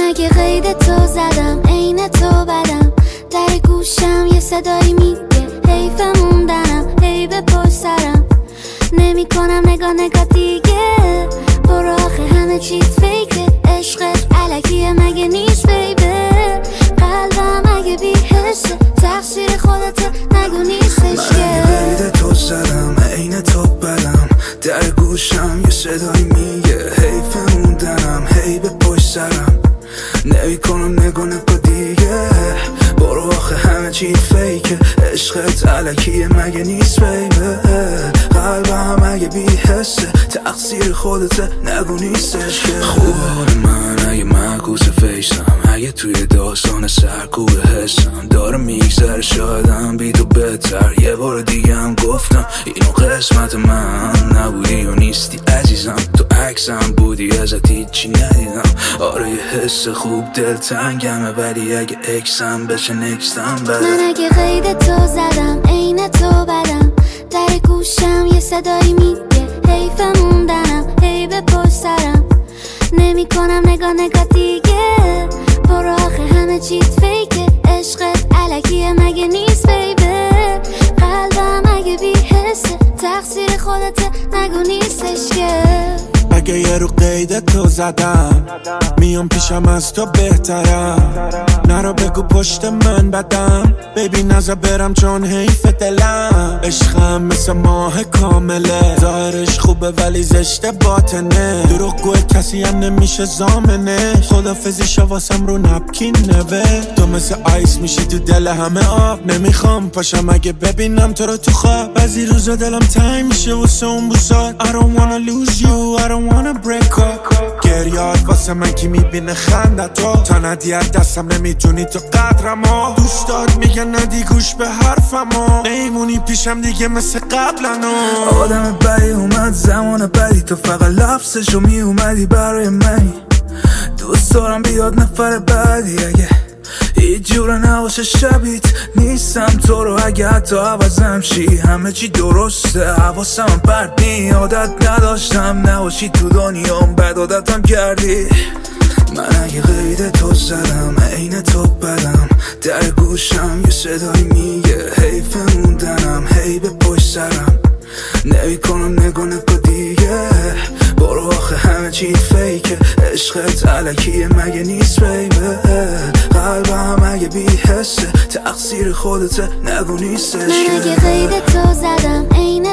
اگه قید تو زدم عین تو بدم، در گوشم یه صدایی میگه حیف موندنم، هی به پشت سرم نمی کنم نگاه دیگه. برو آخه همه چیز فیکه، عشقت علکیه مگه نیست بیبه. قلبم اگه بی حسه تقصیر خودته نگو نیستش که. من اگه قید تو زدم عین تو بدم، در گوشم یه صدایی میگه حیف موندنم، هی به پشت سرم نمی کنم نگاه دیگه. برو آخه همه چی فیکه، عشقت علکیه مگه نیست بیبه. قلبم اگه بی حسه تقصیر خودته نگو نیستش که. خوب حال من اگه معکوس فیسم، اگه توی داستان سرکوب حسم داره میگذره، شایدم بی تو بهتر. یه بار دیگه هم گفتم اینو قسمت من نبودی و نیستی عزیزم، تو عکسم بودی ازت هیچی ندیدم. آره یه حس خوب دلتنگمه، ولی اگه اکسم بشه نکستم بده. من اگه قید تو زدم عین تو بدم، در گوشم یه صدایی میگه حیف موندنم، هی به پشت سرم نمی کنم نگاه دیگه. برو آخه همه چیز فیکه، عشقت علکیه مگه نیست بیبه. قلبم اگه بی حسه تقصیر خودته نگو نیستش که. اگه یه رو قید تو زدم میام پیشم از تو بهترم، نرو بگو پشت من بدم بیبی نزا برم چون حیف دلم. عشقم مثل ماه کامله، ظاهرش خوبه ولی زشت باطنه، دروغگوه کسی هم نمیشه زامنه. خدافزی واسم رو نپکین نوه، تو مثل آیس میشی تو دل همه آب. نمیخوام پاشم اگه ببینم تو رو تو خواب، بعضی روزا دلم تنگ میشه واسه اون بوسات. I don't wanna lose you, I don't wanna break up. گریاد واسه من کی میبینه خنده تو، تا ندی از دستم نمیتونی تو قدرمو. دوستات میگن ندی گوش به حرفمو، نیمونی پیشم دیگه مثل قبلنو. آدم بدی اومد زمان بدی، تو فقط لفظشو میومدی برای منی. دوست دارم بیاد نفر بعدی، اگه هیچ جوره نباشه شبیت نیستم تو رو. اگه حتی عوضم شی همه چی درسته، حواسم پرت نی. عادت نداشتم نباشی تو دنیام، بد عادتم کردی. من اگه قید تو زدم عین تو بدم، در گوشم یه صدایی میگه حیف موندنم، هی به پشت سرم نمی کنم نگاه دیگه. برو آخه همه چی فیکه، عشقت علکیه مگه نیست بیبه. قلبم اگه بی حسه تقصیر خودته نگو نیستش که. من اگه قید تو زدم عین